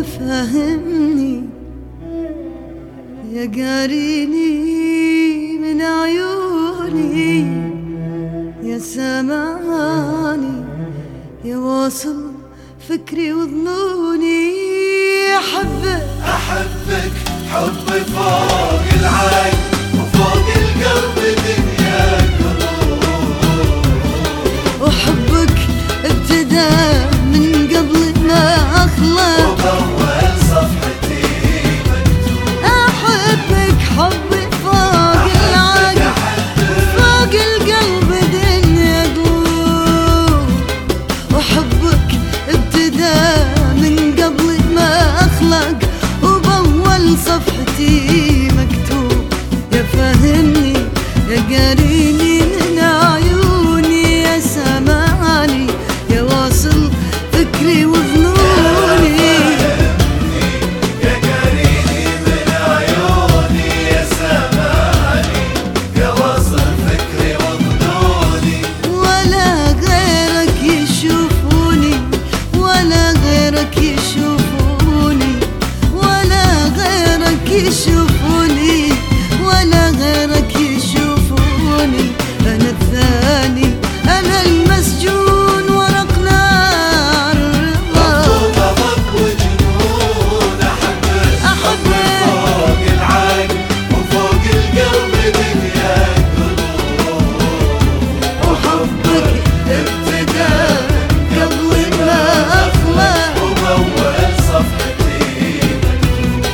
فاهمني يا قاريني من عيوني، يا سامعني يا واصل فكري وظنوني. أحبك حب فوق العين وفوق القلب دنيا قلوب، وحبك ابتدى من قبل ما أخلق وأول صفحتي مكتوب. أحبك حبي فوق العين وفوق القلب دنيا قلوب، وحبك ابتدى من قبل ما أخلق وبأول صفحتي مكتوب. يا فاهمني يا قاريني من عيوني، يا سامعني يا واصل فكري وظنوني. يا قاريني من عيوني، يا سامعني يا واصل فكري وظنوني. ولا غيرك يشوفوني، ولا غيرك يشوفوني، ولا غيرك يشوفوني، ولا غيرك يشوفوني. أنا الثاني، أنا المسجون ورق نار الرضا. وطبق وجنون أحبك فوق العين وفوق القلب دنيا قلوب، وحبك ابتدى قبل ما أخلق وبأول صفحتي مكتوب.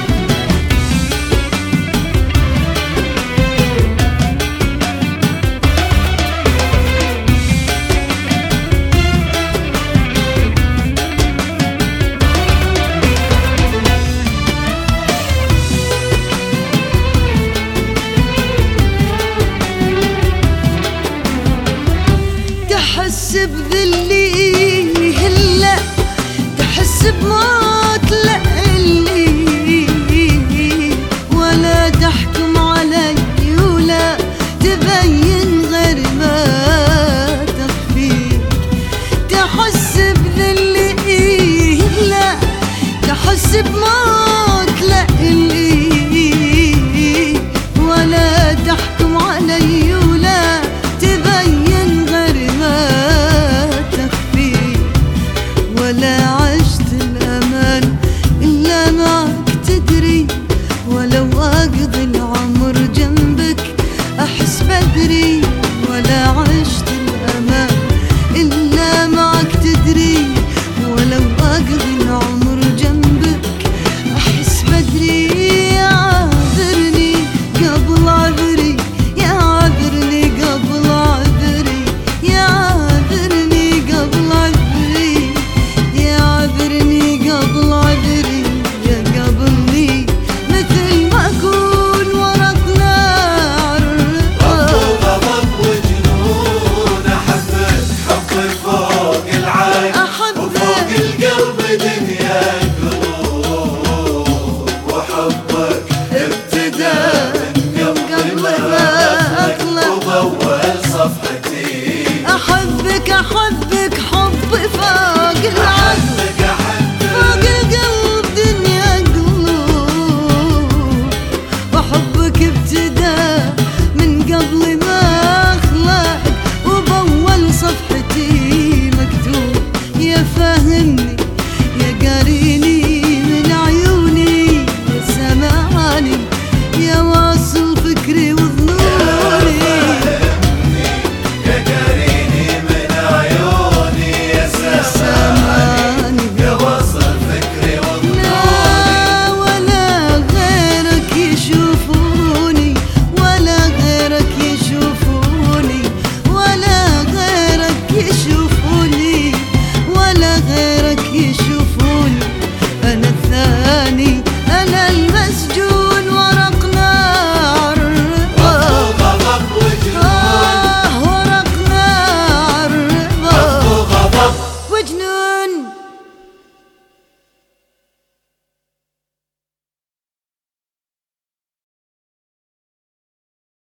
تحس بذلي هلا، تحس بموت لإلي، ولا تحكم علي ولا تبين غير ما تخفي. تحس بذلي هلا، تحس بموت